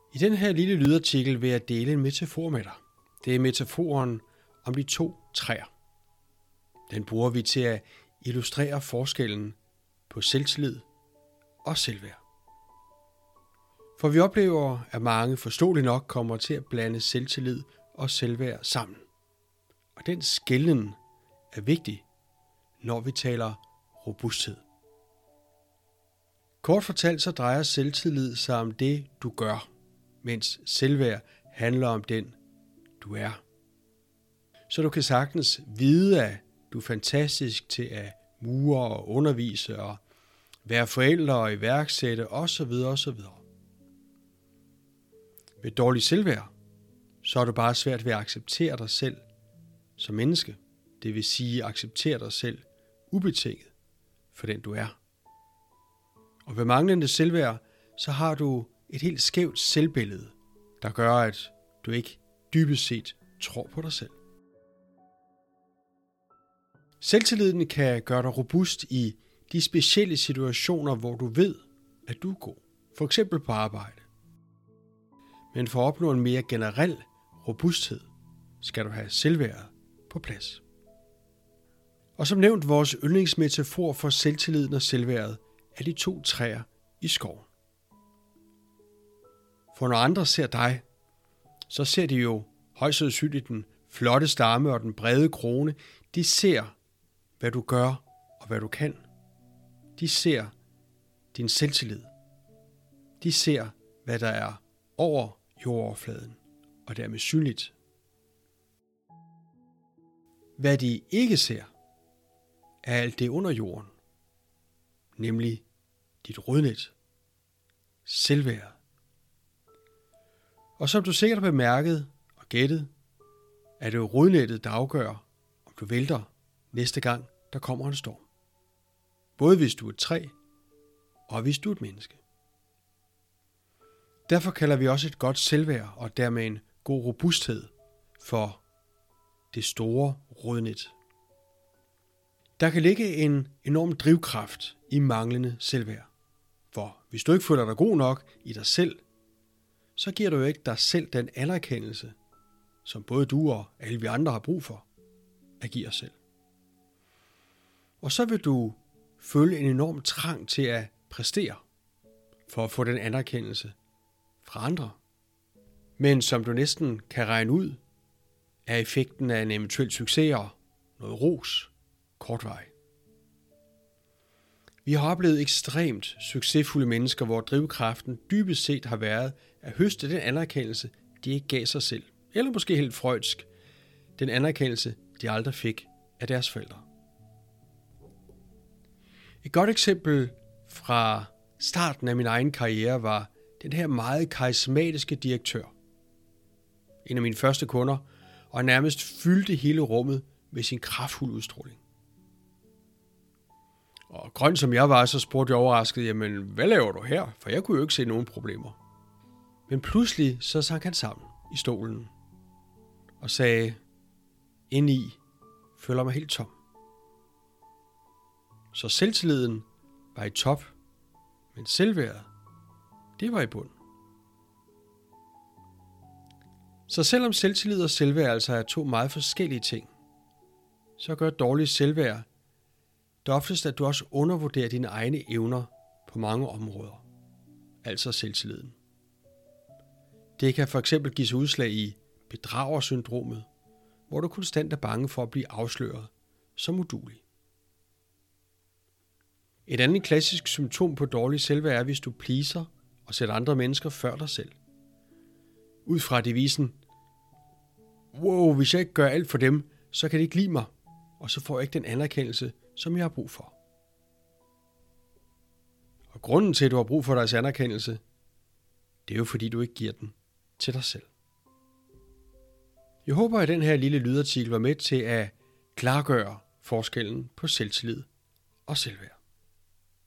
I den her lille lydartikel vil jeg dele en metafor med dig. Det er metaforen om de 2 træer. Den bruger vi til at illustrere forskellen på selvtillid og selvværd. For vi oplever, at mange forståeligt nok kommer til at blande selvtillid og selvværd sammen. Og den skelnen er vigtig, når vi taler robusthed. Kort fortalt så drejer selvtillid sig om det, du gør, mens selvværd handler om den, du er. Så du kan sagtens vide, at du er fantastisk til at mure og undervise og være forældre og iværksætte osv. osv. Ved dårlig selvværd, så er det bare svært ved at acceptere dig selv som menneske. Det vil sige acceptere dig selv ubetinget for den du er. Og ved manglende selvværd, så har du et helt skævt selvbillede, der gør, at du ikke dybest set tror på dig selv. Selvtilliden kan gøre dig robust i de specielle situationer, hvor du ved, at du er god. For eksempel på arbejde. Men for at opnå en mere generel robusthed, skal du have selvværdet på plads. Og som nævnt, vores yndlingsmetafor for selvtilliden og selvværdet er de 2 træer i skoven. For når andre ser dig, så ser de jo højst sandsynligt den flotte stamme og den brede krone. De ser, hvad du gør og hvad du kan. De ser din selvtillid. De ser, hvad der er over jordoverfladen og dermed synligt. Hvad de ikke ser, er alt det under jorden, nemlig dit rodnet, selvværd. Og som du sikkert har bemærket og gættet, er det jo rodnettet, der afgør, om du vælter næste gang, der kommer en storm. Både hvis du er et træ, og hvis du er et menneske. Derfor kalder vi også et godt selvværd, og dermed en god robusthed, for det store rodnet. Der kan ligge en enorm drivkraft i manglende selvværd. For hvis du ikke føler dig god nok i dig selv, så giver du jo ikke dig selv den anerkendelse, som både du og alle vi andre har brug for at give os selv. Og så vil du føle en enorm trang til at præstere, for at få den anerkendelse fra andre. Men som du næsten kan regne ud, er effekten af en eventuel succes og noget ros kortvarig. Vi har oplevet ekstremt succesfulde mennesker, hvor drivkraften dybest set har været at høste den anerkendelse, de ikke gav sig selv. Eller måske helt freudsk, den anerkendelse, de aldrig fik af deres forældre. Et godt eksempel fra starten af min egen karriere var den her meget karismatiske direktør. En af mine første kunder, og nærmest fyldte hele rummet med sin kraftfulde udstråling. Og grøn som jeg var, så spurgte jeg overrasket, jamen hvad laver du her? For jeg kunne jo ikke se nogen problemer. Men pludselig så sank han sammen i stolen og sagde, indeni føler mig helt tom. Så selvtilliden var i top, men selvværdet, det var i bund. Så selvom selvtillid og selvværd altså er 2 meget forskellige ting, så gør dårlig selvværd det oftest, at du også undervurderer dine egne evner på mange områder, altså selvtilliden. Det kan for eksempel give sig udslag i bedragersyndromet, hvor du konstant er bange for at blive afsløret som uduelig. Et andet klassisk symptom på dårlig selvværd er, hvis du pleaser og sætter andre mennesker før dig selv. Ud fra devisen, wow, hvis jeg ikke gør alt for dem, så kan de ikke lide mig, og så får jeg ikke den anerkendelse, som jeg har brug for. Og grunden til, at du har brug for deres anerkendelse, det er jo fordi, du ikke giver den til dig selv. Jeg håber, at den her lille lydartikel var med til at klargøre forskellen på selvtillid og selvværd.